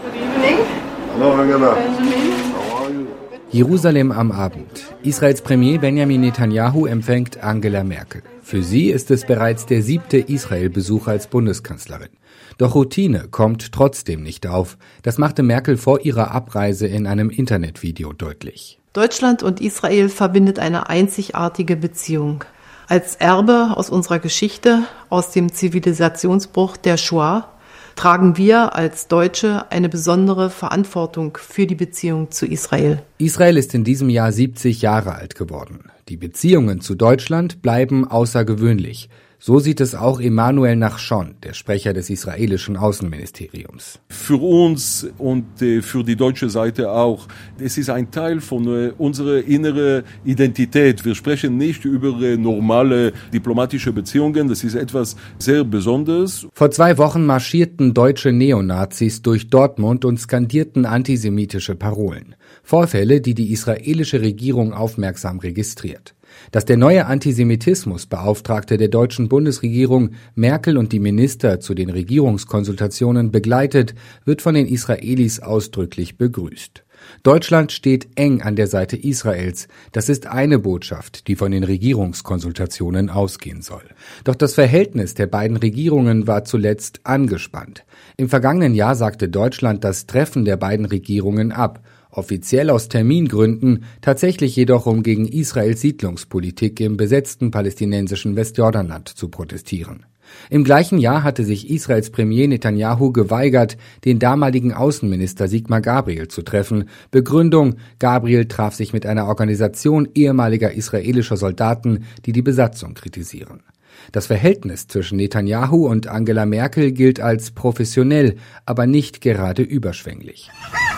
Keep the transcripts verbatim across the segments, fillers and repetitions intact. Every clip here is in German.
Jerusalem am Abend. Israels Premier Benjamin Netanyahu empfängt Angela Merkel. Für sie ist es bereits der siebte Israel-Besuch als Bundeskanzlerin. Doch Routine kommt trotzdem nicht auf. Das machte Merkel vor ihrer Abreise in einem Internetvideo deutlich. Deutschland und Israel verbindet eine einzigartige Beziehung. Als Erbe aus unserer Geschichte, aus dem Zivilisationsbruch der Shoah, tragen wir als Deutsche eine besondere Verantwortung für die Beziehung zu Israel. Israel ist in diesem Jahr siebzig Jahre alt geworden. Die Beziehungen zu Deutschland bleiben außergewöhnlich. So sieht es auch Emmanuel Nachshon, der Sprecher des israelischen Außenministeriums. Für uns und äh, für die deutsche Seite auch, es ist ein Teil von äh, unserer inneren Identität. Wir sprechen nicht über äh, normale diplomatische Beziehungen, das ist etwas sehr Besonderes. Vor zwei Wochen marschierten deutsche Neonazis durch Dortmund und skandierten antisemitische Parolen. Vorfälle, die die israelische Regierung aufmerksam registriert. Dass der neue Antisemitismusbeauftragte der deutschen Bundesregierung Merkel und die Minister zu den Regierungskonsultationen begleitet, wird von den Israelis ausdrücklich begrüßt. Deutschland steht eng an der Seite Israels. Das ist eine Botschaft, die von den Regierungskonsultationen ausgehen soll. Doch das Verhältnis der beiden Regierungen war zuletzt angespannt. Im vergangenen Jahr sagte Deutschland das Treffen der beiden Regierungen ab. Offiziell aus Termingründen, tatsächlich jedoch um gegen Israels Siedlungspolitik im besetzten palästinensischen Westjordanland zu protestieren. Im gleichen Jahr hatte sich Israels Premier Netanyahu geweigert, den damaligen Außenminister Sigmar Gabriel zu treffen. Begründung: Gabriel traf sich mit einer Organisation ehemaliger israelischer Soldaten, die die Besatzung kritisieren. Das Verhältnis zwischen Netanyahu und Angela Merkel gilt als professionell, aber nicht gerade überschwänglich.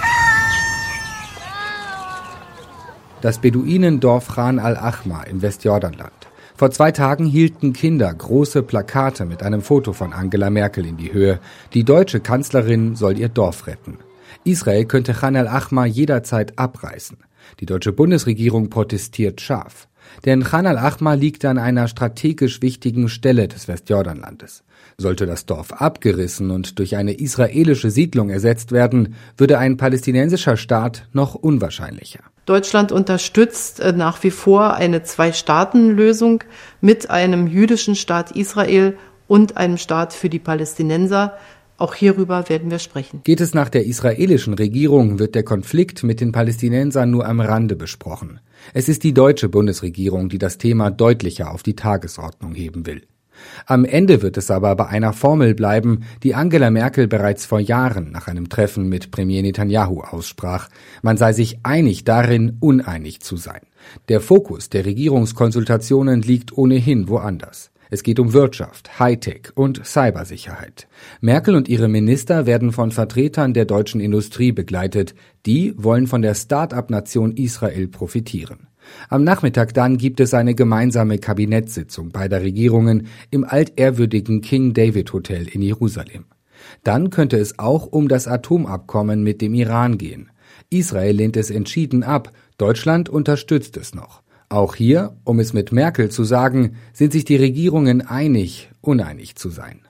Das Beduinendorf Khan al-Ahmar im Westjordanland. Vor zwei Tagen hielten Kinder große Plakate mit einem Foto von Angela Merkel in die Höhe. Die deutsche Kanzlerin soll ihr Dorf retten. Israel könnte Khan al-Ahmar jederzeit abreißen. Die deutsche Bundesregierung protestiert scharf. Denn Khan al-Ahmar liegt an einer strategisch wichtigen Stelle des Westjordanlandes. Sollte das Dorf abgerissen und durch eine israelische Siedlung ersetzt werden, würde ein palästinensischer Staat noch unwahrscheinlicher. Deutschland unterstützt nach wie vor eine Zwei-Staaten-Lösung mit einem jüdischen Staat Israel und einem Staat für die Palästinenser. Auch hierüber werden wir sprechen. Geht es nach der israelischen Regierung, wird der Konflikt mit den Palästinensern nur am Rande besprochen. Es ist die deutsche Bundesregierung, die das Thema deutlicher auf die Tagesordnung heben will. Am Ende wird es aber bei einer Formel bleiben, die Angela Merkel bereits vor Jahren nach einem Treffen mit Premier Netanyahu aussprach. Man sei sich einig darin, uneinig zu sein. Der Fokus der Regierungskonsultationen liegt ohnehin woanders. Es geht um Wirtschaft, Hightech und Cybersicherheit. Merkel und ihre Minister werden von Vertretern der deutschen Industrie begleitet. Die wollen von der Start-up-Nation Israel profitieren. Am Nachmittag dann gibt es eine gemeinsame Kabinettssitzung beider Regierungen im altehrwürdigen King David Hotel in Jerusalem. Dann könnte es auch um das Atomabkommen mit dem Iran gehen. Israel lehnt es entschieden ab, Deutschland unterstützt es noch. Auch hier, um es mit Merkel zu sagen, sind sich die Regierungen einig, uneinig zu sein.